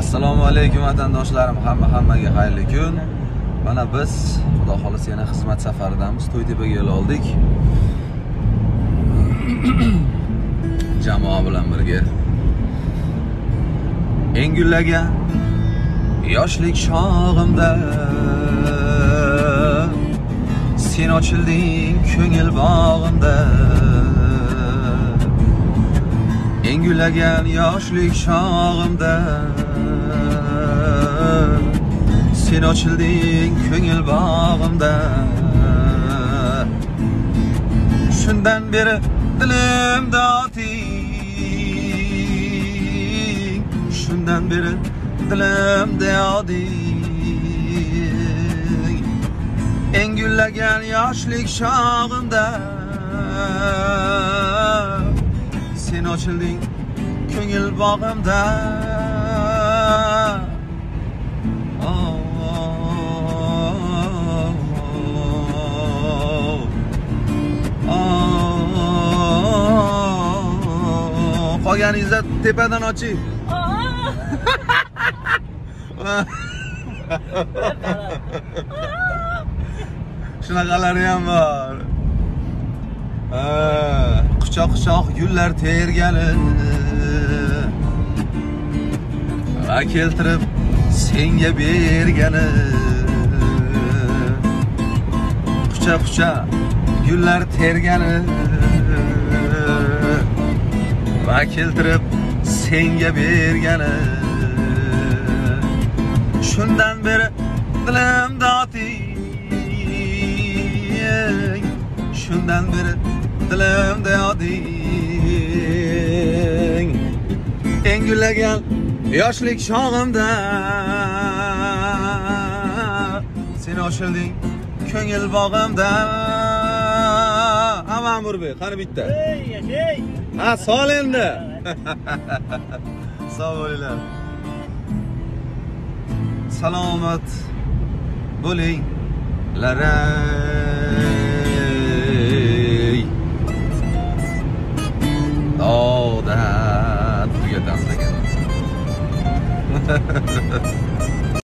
Assalomu alaykum vatandoshlarim, hammaga xayrli kun. Mana biz Xudo xolis yana xizmat safaridamiz. To'ytepaga yo'l oldik. Jamoa bilan birga. Eng gullagan yoshlik chog'imda sen ochilding ko'ngil bog'imda. Eng gullagan yoshlik chog'imda sen ochilding ko'ngil bog'imda. Shundan beri dilimda oting, shundan beri dilimda oting. Eng gullagan yoshlik chog'imda sen ochilding ko'ngil bog'imda. Qolganingizda tepadan oching. Shunaqalari ham bor. Quchoq gullar tergani va keltirib senga bergani. Quchoq gullar tergani va keltirib senga bergani. Shundan beri dilimda oting, shundan beri dilimda oting. Eng gullagan yoshlik chog'imda sen ochilding ko'ngil bog'imda. Aman Murbek, qani bitta. Ha, sol endi. Sog' bo'linglar. Salomat bo'linglar. Odat tugatamiz ekan.